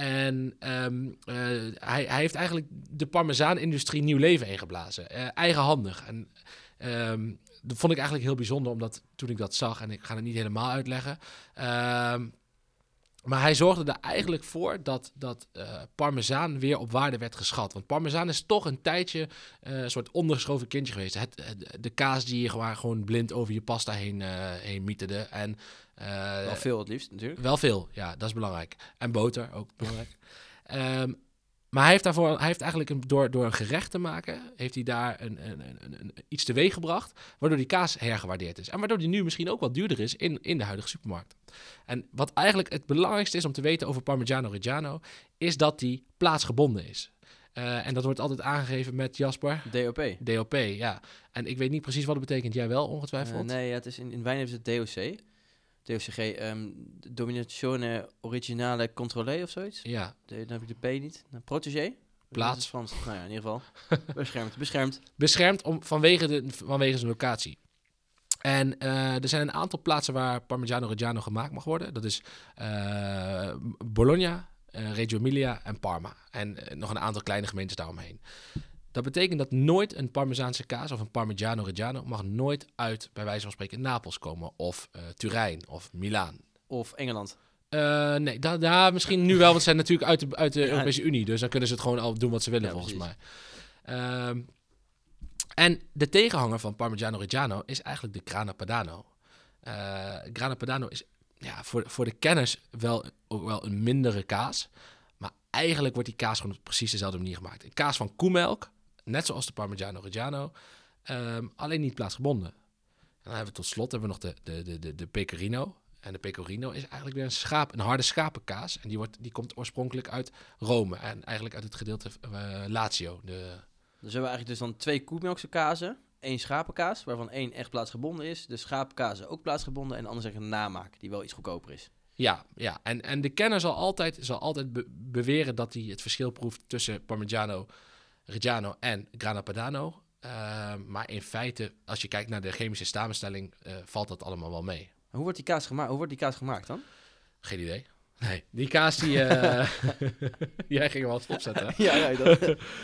En ehm, eh, hij, hij heeft eigenlijk de parmezaanindustrie nieuw leven ingeblazen. Eh, eigenhandig. En ehm, dat vond ik eigenlijk heel bijzonder, omdat toen ik dat zag, en ik ga het niet helemaal uitleggen. ehm, maar hij zorgde er eigenlijk voor dat, dat eh, parmezaan weer op waarde werd geschat. Want parmezaan is toch een tijdje eh, een soort ondergeschoven kindje geweest. Het, het- de kaas die je gewoon, gewoon blind over je pasta heen, eh heen mieterde. En, eh, Wel veel het liefst, natuurlijk. wel veel, ja, dat is belangrijk. En boter, ook belangrijk. Ehm, maar hij heeft daarvoor, hij heeft eigenlijk een, door, door een gerecht te maken, heeft hij daar een, een, een, een, iets teweeg gebracht, waardoor die kaas hergewaardeerd is. En waardoor die nu misschien ook wat duurder is in, in de huidige supermarkt. En wat eigenlijk het belangrijkste is om te weten over Parmigiano Reggiano, is dat die plaatsgebonden is. Uh, en dat wordt altijd aangegeven met Jasper. D O P. D O P, ja. En ik weet niet precies wat het betekent. Jij wel, ongetwijfeld? Uh, nee, ja, het is in, in wijn is het D O C. D O C G, um, Dominazione Originale Controlé of zoiets. Ja. De, dan heb ik de P niet. Nou, protégé. Plaats. Dat is Frans. Nou ja, in ieder geval. Beschermd. Beschermd. Beschermd om, vanwege, de, vanwege zijn locatie. En uh, er zijn een aantal plaatsen waar Parmigiano Reggiano gemaakt mag worden. Dat is uh, Bologna, uh, Reggio Emilia en Parma. En uh, nog een aantal kleine gemeentes daaromheen. Dat betekent dat nooit een Parmezaanse kaas of een Parmigiano Reggiano mag nooit uit, bij wijze van spreken, Napels komen. Of uh, Turijn of Milaan. Of Engeland. Uh, nee, daar da, misschien nu wel, want ze zijn natuurlijk uit de, uit de Ja, Europese Unie. Dus dan kunnen ze het gewoon al doen wat ze willen, ja, volgens precies. mij. Um, en de tegenhanger van Parmigiano Reggiano is eigenlijk de Grana Padano. Uh, Grana Padano is ja, voor, voor de kenners wel, ook wel een mindere kaas. Maar eigenlijk wordt die kaas gewoon op precies dezelfde manier gemaakt. Een kaas van koemelk, net zoals de Parmigiano Reggiano, um, alleen niet plaatsgebonden. En dan hebben we tot slot hebben we nog de, de, de, de, de Pecorino. En de Pecorino is eigenlijk weer een, schaap, een harde schapenkaas. En die, wordt, die komt oorspronkelijk uit Rome. En eigenlijk uit het gedeelte uh, Lazio. De... Dus we hebben eigenlijk dus dan twee koemelkse kazen. Één schapenkaas, waarvan één echt plaatsgebonden is. De schapenkazen ook plaatsgebonden. En de andere zeggen een namaak, die wel iets goedkoper is. Ja, ja. En, en de kenner zal altijd, zal altijd be- beweren dat hij het verschil proeft tussen Parmigiano Reggiano en Grana Padano. Uh, maar in feite, als je kijkt naar de chemische samenstelling, uh, valt dat allemaal wel mee. Hoe wordt die kaas gemaakt, Hoe wordt die kaas gemaakt dan? Geen idee. Nee, die kaas die... Uh... Jij ging hem altijd opzetten. ja, ja, dat...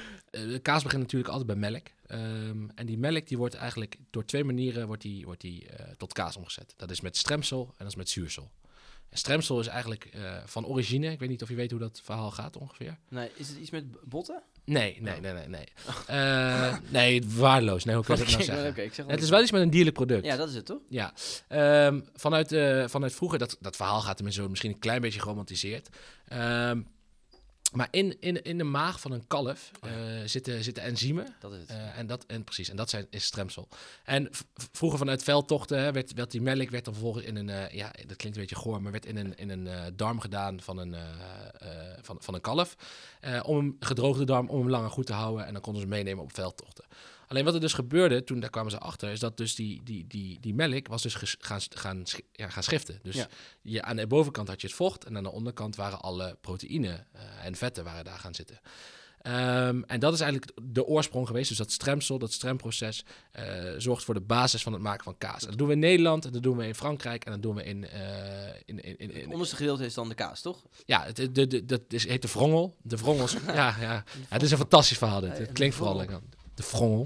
De kaas begint natuurlijk altijd bij melk. Um, en die melk die wordt eigenlijk door twee manieren wordt die, wordt die, uh, tot kaas omgezet. Dat is met stremsel en dat is met zuursel. En stremsel is eigenlijk uh, van origine. Ik weet niet of je weet hoe dat verhaal gaat ongeveer. Nee, is het iets met botten? Nee, nee, nee, nee. Nee, uh, nee waardeloos. Nee, hoe kan ik dat nou zeggen? Okay, ik zeg het is wel iets met een dierlijk product. Ja, dat is het toch? Ja. Um, vanuit, uh, vanuit vroeger, dat, dat verhaal gaat tenminste zo misschien een klein beetje geromantiseerd. Um, Maar in, in, in de maag van een kalf uh, zitten, zitten enzymen. Dat is het. Uh, en dat en precies, en dat zijn, is stremsel. En v- vroeger vanuit veldtochten hè, werd, werd die melk werd dan vervolgens in een, uh, ja, dat klinkt een beetje goor, maar werd in een, in een uh, darm gedaan van een, uh, uh, van, van een kalf. Uh, om een gedroogde darm, om hem langer goed te houden. En dan konden ze meenemen op veldtochten. Alleen wat er dus gebeurde, toen daar kwamen ze achter, is dat dus die, die, die, die melk was dus ges, gaan, gaan, ja, gaan schiften. Dus ja. je, aan de bovenkant had je het vocht en aan de onderkant waren alle proteïnen uh, en vetten waren daar gaan zitten. Um, en dat is eigenlijk de oorsprong geweest. Dus dat stremsel, dat stremproces, uh, zorgt voor de basis van het maken van kaas. En dat doen we in Nederland, en dat doen we in Frankrijk en dat doen we in... Uh, in, in, in, in het onderste gedeelte is dan de kaas, toch? Ja, het, de, de, dat is, heet de vrongel. De vrongels, ja, ja, ja. Het is een fantastisch verhaal dit. Het klinkt vooral lekker. De vrongel.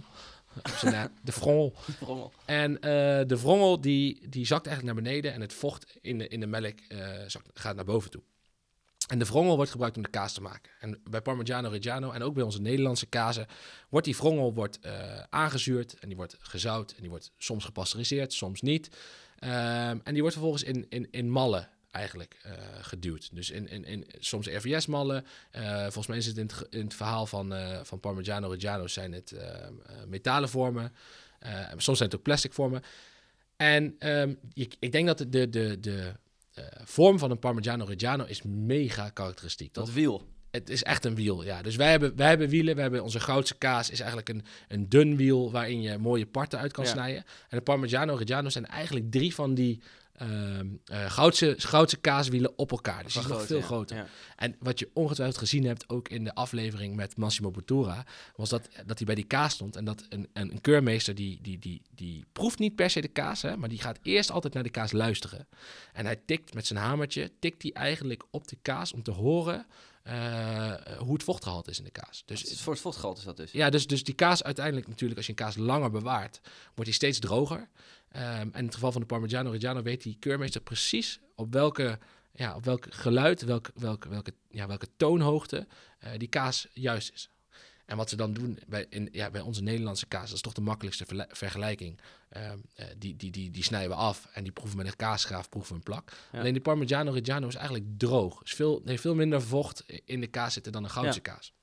De vrongel. En uh, de vrongel die, die zakt eigenlijk naar beneden en het vocht in de, in de melk uh, zakt, gaat naar boven toe. En de vrongel wordt gebruikt om de kaas te maken. En bij Parmigiano Reggiano en ook bij onze Nederlandse kazen wordt die vrongel wordt, uh, aangezuurd en die wordt gezout en die wordt soms gepasteuriseerd, soms niet. Um, en die wordt vervolgens in, in, in mallen eigenlijk uh, geduwd. Dus in, in, in soms R V S-mallen. Uh, volgens mij is het in het, in het verhaal van, uh, van Parmigiano Reggiano zijn het uh, uh, metalen vormen. Uh, soms zijn het ook plastic vormen. En um, ik, ik denk dat de, de, de, de uh, vorm van een Parmigiano Reggiano is mega karakteristiek. Dat toch? wiel. Het is echt een wiel, ja. Dus wij hebben, wij hebben wielen. We hebben onze Goudse kaas is eigenlijk een, een dun wiel waarin je mooie parten uit kan ja. snijden. En de Parmigiano Reggiano zijn eigenlijk drie van die uh, uh, Goudse, Goudse kaaswielen op elkaar. Dus die is nog veel ja. groter. Ja. En wat je ongetwijfeld gezien hebt, ook in de aflevering met Massimo Bottura, was dat, dat hij bij die kaas stond. En dat een, een, een keurmeester, die, die, die, die proeft niet per se de kaas, hè, maar die gaat eerst altijd naar de kaas luisteren. En hij tikt met zijn hamertje, tikt hij eigenlijk op de kaas om te horen Uh, hoe het vochtgehalte is in de kaas. Dus het voor het vochtgehalte is dat dus? Ja, dus, dus die kaas uiteindelijk natuurlijk, als je een kaas langer bewaart, wordt die steeds droger. Um, en in het geval van de Parmigiano Reggiano weet die keurmeester precies op welke, ja, op welk geluid, welk, welke, welke, ja, welke toonhoogte uh, die kaas juist is. En wat ze dan doen bij, in, ja, bij onze Nederlandse kaas, dat is toch de makkelijkste verle- vergelijking. Uh, uh, die, die, die, die snijden we af en die proeven met een kaasgraaf, proeven we een plak. Ja. Alleen de Parmigiano Reggiano is eigenlijk droog. Is veel, heeft veel minder vocht in de kaas zitten dan een Goudse ja. kaas.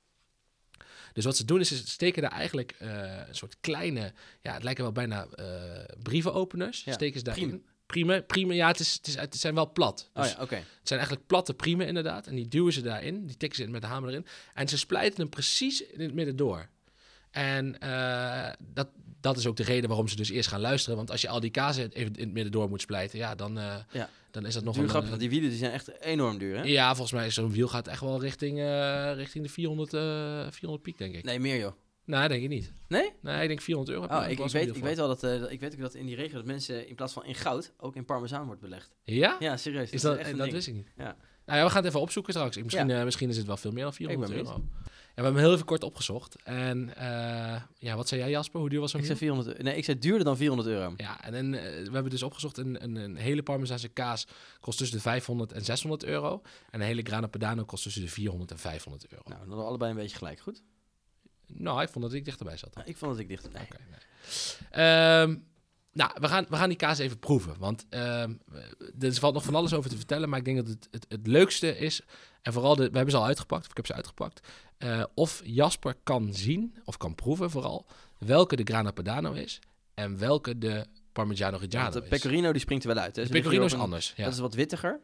Dus wat ze doen is, ze steken daar eigenlijk uh, een soort kleine, ja, het lijken wel bijna uh, brievenopeners. Ja. Steken ze daarin. Priem. Priemen, priemen, ja, het, is, het, is, het zijn wel plat. Dus oh ja, okay. Het zijn eigenlijk platte priemen inderdaad. En die duwen ze daarin, die tikken ze met de hamer erin. En ze splijten hem precies in het midden door. En uh, dat, dat is ook de reden waarom ze dus eerst gaan luisteren. Want als je al die kaas even in het midden door moet splijten, ja, dan, uh, ja. dan is dat nog duur een... grappig, want die wielen die zijn echt enorm duur, hè? Ja, volgens mij is zo'n wiel gaat echt wel richting, uh, richting de vierhonderd, uh, vierhonderd piek, denk ik. Nee, meer joh. Nee, denk ik niet. Nee? Nee, ik denk vierhonderd euro. Oh, ik, ik, weet, ik weet wel dat, uh, ik weet ook dat in die regio dat mensen in plaats van in goud ook in parmezaan wordt belegd. Ja? Ja, serieus. Is dat dat, is echt dat ding. wist ik niet. Ja. Nou ja, we gaan het even opzoeken straks. Misschien, ja. uh, misschien is het wel veel meer dan vierhonderd euro. Ja, we hebben hem heel even kort opgezocht. En uh, ja, wat zei jij, Jasper? Hoe duur was zo'n Ik zei vierhonderd. Nee, ik zei duurder dan vierhonderd euro. Ja, en, en uh, we hebben dus opgezocht, een, een, een hele Parmezaanse kaas kost tussen de vijfhonderd en zeshonderd euro. En een hele Grana Padano kost tussen de vierhonderd en vijfhonderd euro. Nou, dan allebei een beetje gelijk, goed? Nou, ik vond dat ik dichterbij zat. Nou, ik vond dat ik dichterbij. Oké. Okay, nee. um, nou, we gaan, we gaan die kaas even proeven. Want um, er valt nog van alles over te vertellen. Maar ik denk dat het, het, het leukste is. En vooral, de, we hebben ze al uitgepakt. Of ik heb ze uitgepakt. Uh, of Jasper kan zien, of kan proeven vooral, welke de Grana Padano is. En welke de Parmigiano Reggiano is. De pecorino die springt er wel uit. Hè? De pecorino is een, anders. Ja. Dat is wat wittiger.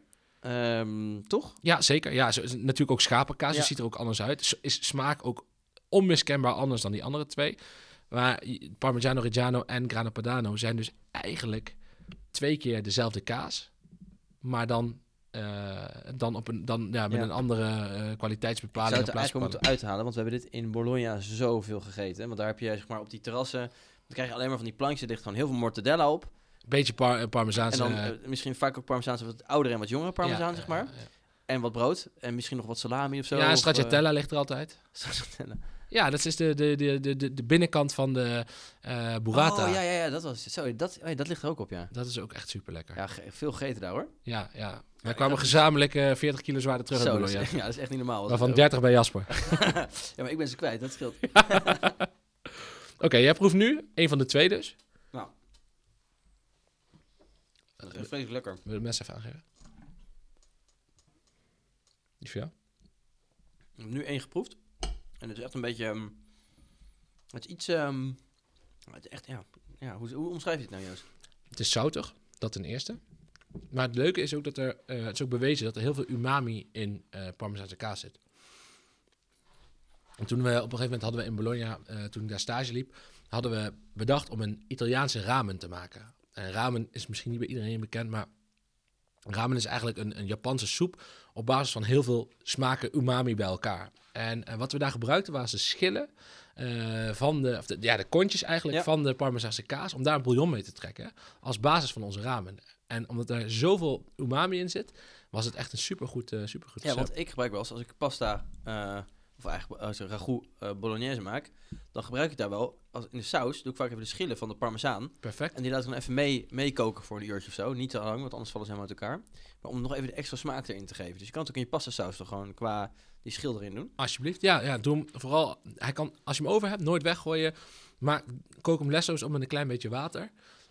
Um, toch? Ja, zeker. Ja, zo, natuurlijk ook schapenkaas. Ja. Dus ziet er ook anders uit. Is smaak ook onmiskenbaar anders dan die andere twee. Maar Parmigiano Reggiano en Grana Padano zijn dus eigenlijk twee keer dezelfde kaas. Maar dan, uh, dan, op een, dan ja, met ja. een andere uh, kwaliteitsbepaling. Ik zou het eigenlijk moeten uithalen, want we hebben dit in Bologna zoveel gegeten. Want daar heb je zeg maar op die terrassen, dan krijg je alleen maar van die plankjes, er ligt gewoon heel veel mortadella op. Beetje par, Parmezaanse. En dan uh, misschien vaak ook Parmezaanse, wat oudere en wat jongere Parmezaan, ja, zeg maar. Ja, ja. En wat brood. En misschien nog wat salami of zo. Ja, of, stracciatella uh, ligt er altijd. Stracciatella. Ja, dat is de, de, de, de, de binnenkant van de uh, burrata. Oh, ja, ja, ja, dat was Sorry, dat, oh, ja, dat ligt er ook op, ja. Dat is ook echt super lekker. Ja, ge- veel gegeten daar, hoor. Ja, ja. Wij kwamen ja, gezamenlijk uh, veertig kilo zwaarder terug. Zo, dat is, ja, dat is echt niet normaal. Waarvan dertig bij Jasper. Ja, maar ik ben ze kwijt, dat scheelt. Oké, okay, jij proeft nu een van de twee dus. Nou. Dat is echt vreselijk lekker. Wil je de mes even aangeven? Die voor jou? Ik heb nu één geproefd. En het is echt een beetje... Um, het is iets... Um, het is echt, ja... ja hoe, hoe omschrijf je het nou, Joost? Het is zoutig, dat ten eerste. Maar het leuke is ook dat er... Uh, het is ook bewezen dat er heel veel umami in uh, Parmezaanse kaas zit. En toen we... Op een gegeven moment hadden we in Bologna... Uh, toen ik daar stage liep... hadden we bedacht om een Italiaanse ramen te maken. En ramen is misschien niet bij iedereen bekend, maar... Ramen is eigenlijk een, een Japanse soep op basis van heel veel smaken umami bij elkaar. En uh, wat we daar gebruikten waren de schillen uh, van de, of de, ja, de kontjes eigenlijk ja. van de Parmezaanse kaas, om daar een bouillon mee te trekken als basis van onze ramen. En omdat er zoveel umami in zit, was het echt een supergoed, uh, supergoed Ja, want ik gebruik wel eens, als ik pasta, uh, of eigenlijk als ik ragout uh, bolognese maak, dan gebruik ik daar wel, als in de saus, doe ik vaak even de schillen van de parmezaan. Perfect. En die laat ik dan even mee, meekoken voor een uurtje of zo. Niet te lang, want anders vallen ze helemaal uit elkaar. Maar om nog even de extra smaak erin te geven. Dus je kan het ook in je pasta saus toch gewoon qua die schil erin doen. Alsjeblieft. Ja, ja, doe hem vooral. Hij kan, als je hem over hebt, nooit weggooien. Maar kook hem lesso's op met een klein beetje water.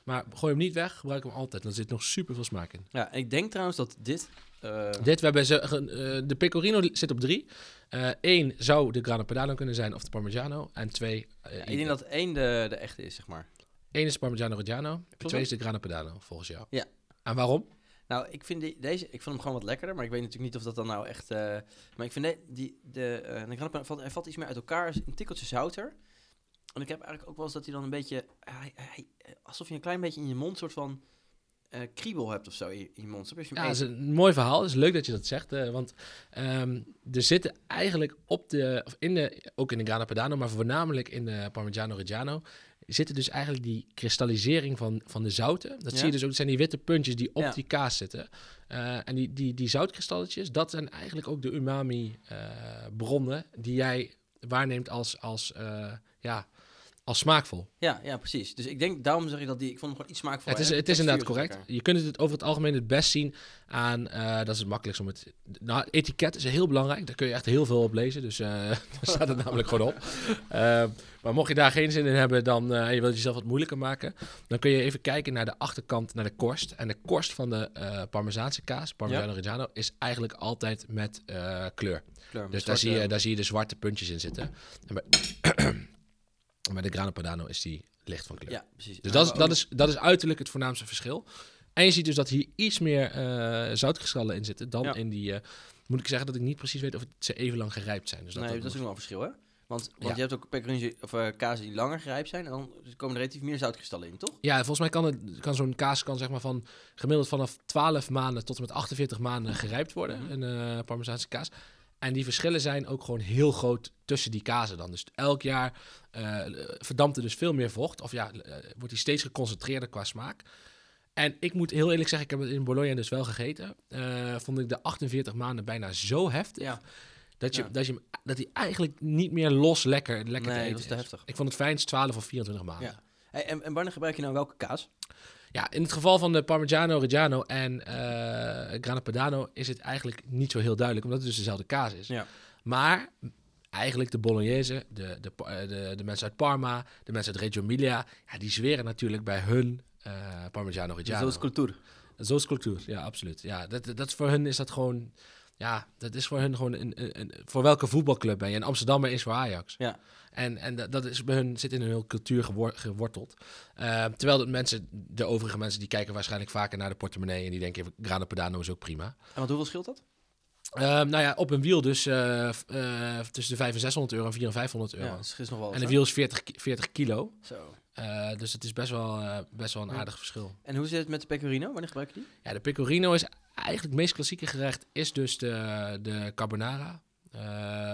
Maar gooi hem niet weg, gebruik hem altijd. Dan zit nog super veel smaak in. Ja, en ik denk trouwens dat dit... Uh... Dit, we hebben ze, uh, de Pecorino zit op drie. Eén uh, zou de Grana Padano kunnen zijn of de Parmigiano. En twee... Uh, ja, ik denk dat één de, de echte is, zeg maar. Eén is Parmigiano Reggiano. Twee is de Grana Padano, volgens jou. Ja. En waarom? Nou, ik vind die, deze, ik vond hem gewoon wat lekkerder, maar ik weet natuurlijk niet of dat dan nou echt... Uh, maar ik vind de, die, de, uh, de Grana Padano, valt, hij valt iets meer uit elkaar, is een tikkeltje zouter. En ik heb eigenlijk ook wel eens dat hij dan een beetje, hij, hij, alsof je een klein beetje in je mond soort van uh, kriebel hebt of zo in je, in je mond. Je ja, dat is een mooi verhaal. Het is leuk dat je dat zegt, uh, want um, er zitten eigenlijk op de, of in de, ook in de Grana Padano, maar voornamelijk in de Parmigiano Reggiano, zitten dus eigenlijk die kristallisering van, van de zouten. Dat ja? zie je dus ook, dat zijn die witte puntjes die op ja. die kaas zitten. Uh, en die, die, die zoutkristalletjes, dat zijn eigenlijk ook de umami uh, bronnen die jij waarneemt als, als uh, ja, als smaakvol. Ja, ja, precies. Dus ik denk, daarom zeg ik dat die, ik vond hem gewoon iets smaakvol. Het is, het is inderdaad correct. Je kunt het over het algemeen het best zien aan, uh, dat is het makkelijkst om het, nou, het etiket is heel belangrijk. Daar kun je echt heel veel op lezen, dus uh, daar staat het namelijk gewoon op. Uh, maar mocht je daar geen zin in hebben, dan uh, je wilt jezelf wat moeilijker maken, dan kun je even kijken naar de achterkant, naar de korst. En de korst van de uh, Parmezaanse kaas, Parmigiano ja. Reggiano, is eigenlijk altijd met uh, kleur. kleur met dus daar zie, je, daar zie je de zwarte puntjes in zitten. En bij Maar de Grana Padano is die licht van kleur. Ja, precies. Dus dat is, dat, is, dat is uiterlijk het voornaamste verschil. En je ziet dus dat hier iets meer uh, zoutkristallen in zitten dan ja. in die... Uh, moet ik zeggen dat ik niet precies weet of het ze even lang gerijpt zijn. Dus dat nee, dat, dat is ook wel een verschil, hè? Want, want ja. je hebt ook pecorino of uh, kazen die langer gerijpt zijn en dan komen er relatief meer zoutkristallen in, toch? Ja, volgens mij kan, het, kan zo'n kaas kan zeg maar van gemiddeld vanaf twaalf maanden tot en met achtenveertig maanden gerijpt worden. Mm-hmm. Een uh, Parmezaanse kaas. En die verschillen zijn ook gewoon heel groot tussen die kazen dan. Dus elk jaar uh, verdampt er dus veel meer vocht. Of ja, uh, wordt die steeds geconcentreerder qua smaak. En ik moet heel eerlijk zeggen, ik heb het in Bologna dus wel gegeten. Uh, vond ik de achtenveertig maanden bijna zo heftig. Ja. Dat, je, ja. dat, je, dat die eigenlijk niet meer los lekker, lekker nee, te eten dat is te is. heftig. Ik vond het fijnst twaalf of vierentwintig maanden. Ja. Hey, en, en wanneer gebruik je nou welke kaas? Ja, in het geval van de Parmigiano Reggiano en uh, Grana Padano is het eigenlijk niet zo heel duidelijk, omdat het dus dezelfde kaas is. Ja. Maar eigenlijk de Bolognese, de, de, de, de mensen uit Parma, de mensen uit Reggio Emilia, ja, die zweren natuurlijk bij hun uh, Parmigiano Reggiano. Zo is cultuur. Zo is cultuur, ja, absoluut. Ja, dat, dat voor hun is dat gewoon, ja, dat is voor hun gewoon een, een, een voor welke voetbalclub ben je? En Amsterdammer is voor Ajax. Ja. En, en dat, dat is bij hun, zit in hun hele cultuur gewor- geworteld. Uh, terwijl de mensen, de overige mensen, die kijken waarschijnlijk vaker naar de portemonnee en die denken, Grana Padano is ook prima. En wat hoeveel scheelt dat? Uh, nou ja, op een wiel dus uh, uh, tussen de vijfhonderd en zeshonderd euro en vierhonderd en vijfhonderd euro. Ja, dat is nog wel. En de wiel is veertig, veertig kilo. Zo. Uh, dus het is best wel, uh, best wel een ja. aardig verschil. En hoe zit het met de pecorino? Wanneer gebruik je die? Ja, de pecorino is eigenlijk het meest klassieke gerecht is dus de, de carbonara. Uh, uh,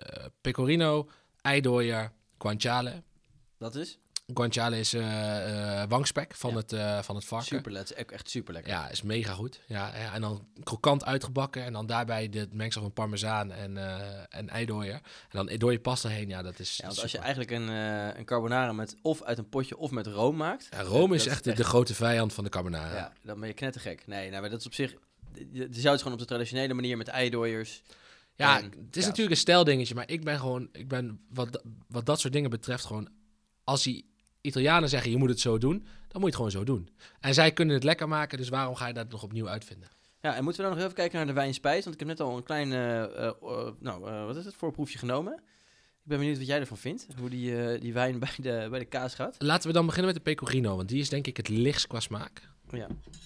pecorino, eidooier, guanciale. Dat is? Guanciale is uh, uh, wangspek van, ja. het, uh, van het varken. Super lekker, echt super lekker. Ja, is mega goed. Ja, ja, en dan krokant uitgebakken en dan daarbij het mengsel van parmezaan en, uh, en eidooier. En dan door je pasta heen, ja, dat is ja, want als je eigenlijk een, uh, een carbonara met of uit een potje of met room maakt. Ja, room is echt de, de grote vijand van de carbonara. Ja, dan ben je knettergek. Nee, nou, maar dat is op zich, je zou het gewoon op de traditionele manier met eidooiers. Ja, en, het is ja, natuurlijk een stijldingetje, maar ik ben gewoon, ik ben wat, wat dat soort dingen betreft gewoon, als die Italianen zeggen je moet het zo doen, dan moet je het gewoon zo doen. En zij kunnen het lekker maken, dus waarom ga je dat nog opnieuw uitvinden? Ja, en moeten we dan nog even kijken naar de wijnspijs, want ik heb net al een klein, uh, uh, uh, nou, uh, wat is het, voorproefje genomen. Ik ben benieuwd wat jij ervan vindt, hoe die, uh, die wijn bij de, bij de kaas gaat. Laten we dan beginnen met de pecorino, want die is denk ik het lichtst qua smaak. Ja.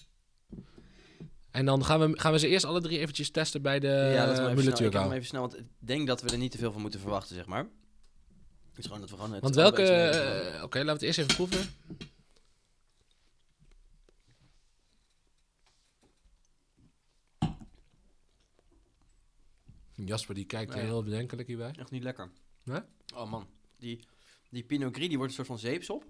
En dan gaan we, gaan we ze eerst alle drie eventjes testen bij de ja, dat uh, Müller-Thurgau. Ik ga hem even snel, want ik denk dat we er niet te veel van moeten verwachten, zeg maar. Het is gewoon dat we gewoon... Want welke... Uh, Oké, okay, laten we het eerst even proeven. Jasper die kijkt nee, heel bedenkelijk hierbij. Echt niet lekker. Nee? Oh man, die, die Pinot Gris die wordt een soort van zeepsop.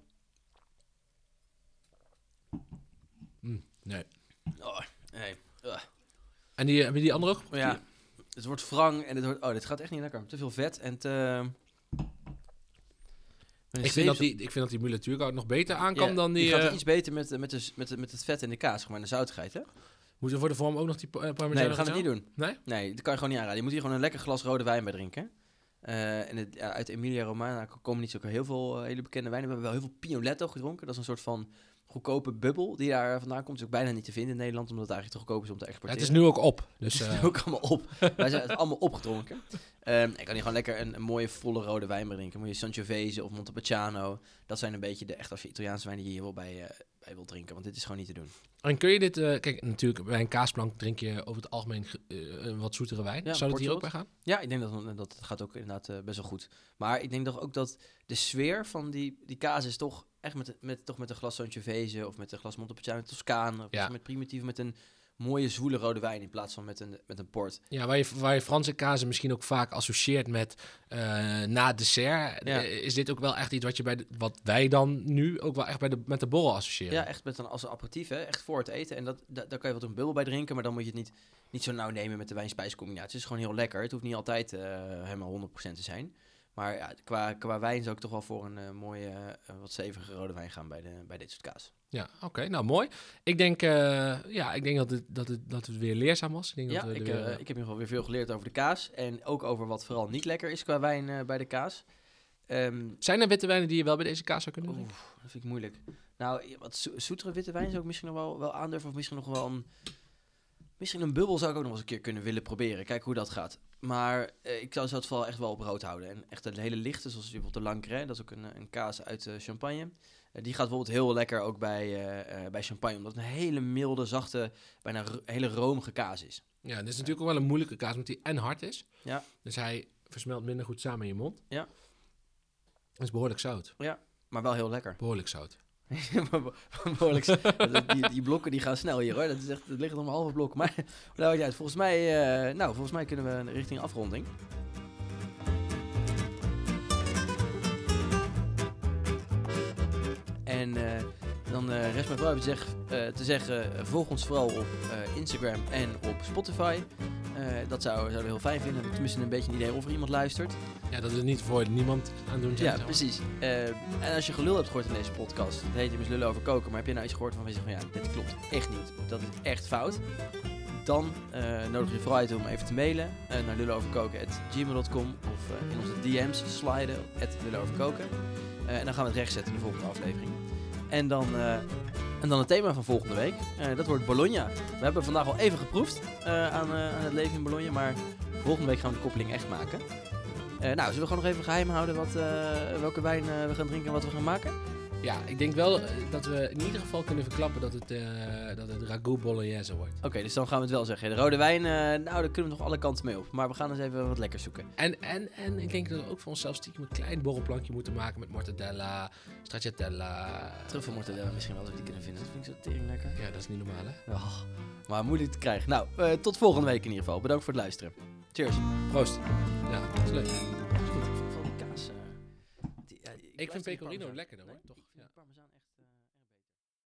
Mm, nee. Oh, nee. Uh. En die, heb je die andere ook? Ja. Het wordt wrang en het wordt... Oh, dit gaat echt niet lekker. Te veel vet en te... Ik vind, dat die, ik vind dat die Müller-Thurgau nog beter aankan ja, dan die... Die gaat uh, iets beter met, met, de, met, de, met het vet en de kaas, zeg maar, en de zoutigheid, hè? Moeten we voor de vorm ook nog die uh, parmesan? Nee, we gaan het niet doen. Nee? Nee, dat kan je gewoon niet aanraden. Je moet hier gewoon een lekker glas rode wijn bij drinken. Uh, en het, ja, uit Emilia Romagna komen niet zo heel veel uh, hele bekende wijnen. We hebben wel heel veel Pinoletto gedronken. Dat is een soort van goedkope bubbel die daar vandaan komt. Is ook bijna niet te vinden in Nederland, omdat het eigenlijk te goedkoop is om te Ja, exporteren. het is nu ook op. Dus, Het is uh... nu ook allemaal op. Wij zijn het allemaal opgedronken. Um, ik kan hier gewoon lekker een, een mooie volle rode wijn bij drinken. Moet je Sangiovese of Montepulciano. Dat zijn een beetje de echt als je Italiaanse wijn die je hier wel bij, uh, bij wil drinken. Want dit is gewoon niet te doen. En kun je dit... Uh, kijk, natuurlijk, bij een kaasplank drink je over het algemeen uh, een wat zoetere wijn. Ja, Zou dat hier ook Portugal. bij gaan? Ja, ik denk dat dat gaat ook inderdaad uh, best wel goed. Maar ik denk toch ook dat de sfeer van die, die kaas is toch echt met, met, toch met een glas Sangiovese of met een glas Montepulciano Toscaan. Of Ja. met primitief, met een mooie zwoele rode wijn in plaats van met een, met een port. Ja, waar je, waar je Franse kazen misschien ook vaak associeert met uh, na dessert. Ja. Uh, is dit ook wel echt iets wat, je bij de, wat wij dan nu ook wel echt bij de, met de borrel associëren? Ja, echt met een, als een aperitief, hè? Echt voor het eten. En dat, da, daar kan je wat een bubbel bij drinken, maar dan moet je het niet, niet zo nauw nemen met de wijn-spijscombinatie. Het is gewoon heel lekker. Het hoeft niet altijd uh, helemaal honderd procent te zijn. Maar ja, qua, qua wijn zou ik toch wel voor een uh, mooie, uh, wat stevige rode wijn gaan bij, de, bij dit soort kaas. Ja, oké. Okay, nou, mooi. Ik denk, uh, ja, ik denk dat, het, dat, het, dat het weer leerzaam was. Ik denk ja, dat we ik, weer, uh, ik heb in ieder geval weer veel geleerd over de kaas. En ook over wat vooral niet lekker is qua wijn uh, bij de kaas. Um, Zijn er witte wijnen die je wel bij deze kaas zou kunnen drinken? Oef, dat vind ik moeilijk. Nou, wat zo- zoetere witte wijn zou ik misschien nog wel, wel aandurven. Of misschien nog wel een... Misschien een bubbel zou ik ook nog eens een keer kunnen willen proberen. Kijken hoe dat gaat. Maar uh, ik zou het vooral echt wel op rood houden. En echt een hele lichte, zoals bijvoorbeeld de Lancret. Dat is ook een, een kaas uit uh, Champagne. Uh, die gaat bijvoorbeeld heel lekker ook bij, uh, uh, bij Champagne. Omdat het een hele milde, zachte, bijna ro- hele romige kaas is. Ja, dit is natuurlijk ook wel een moeilijke kaas, omdat hij en hard is. Ja. Dus hij versmelt minder goed samen in je mond. Ja. Het is behoorlijk zout. Ja, maar wel heel lekker. Behoorlijk zout. Behoorlijk. die, die blokken die gaan snel hier hoor. Dat is echt, het ligt om een halve blok. Maar nou, ja, volgens mij, uh, nou, volgens mij kunnen we richting afronding. En uh, dan uh, rest mij vooral even zeg, uh, te zeggen, uh, volg ons vooral op uh, Instagram en op Spotify. Uh, dat zouden zou we heel fijn vinden. Tenminste een beetje een idee of er iemand luistert. Ja, dat is niet voor niemand aan doen zijn. Ja, precies. Uh, en als je gelul hebt gehoord in deze podcast, het heet immers lullen over koken, maar heb je nou iets gehoord van je zegt van ja, dit klopt echt niet, dat is echt fout, dan uh, nodig je vooral uit om even te mailen uh, naar lulloverkoken at gmail dot com of uh, in onze D M's sliden at lulloverkoken. Uh, en dan gaan we het rechtzetten in de volgende aflevering. En dan, uh, en dan het thema van volgende week, uh, dat wordt Bologna. We hebben vandaag al even geproefd uh, aan, uh, aan het leven in Bologna, maar volgende week gaan we de koppeling echt maken. Uh, nou, zullen we gewoon nog even geheim houden wat, uh, welke wijn uh, we gaan drinken en wat we gaan maken? Ja, ik denk wel uh, dat we in ieder geval kunnen verklappen dat het, uh, dat het ragout bolognese wordt. Oké, okay, dus dan gaan we het wel zeggen. De rode wijn, uh, nou, daar kunnen we nog alle kanten mee op. Maar we gaan eens even wat lekkers zoeken. En, en, en ik denk dat we ook voor onszelf stiekem een klein borrelplankje moeten maken met mortadella, stracciatella. Truffelmortadella misschien wel, als we die kunnen vinden. Dat vind ik zo tering lekker. Ja, dat is niet normaal, hè? Oh, maar moeilijk te krijgen. Nou, uh, tot volgende week in ieder geval. Bedankt voor het luisteren. Cheers. Proost. Ja, dat is leuk. Goed, ik vond van die kaas... Uh, die, ja, Ik vind pecorino lekkerder, hoor. Toch?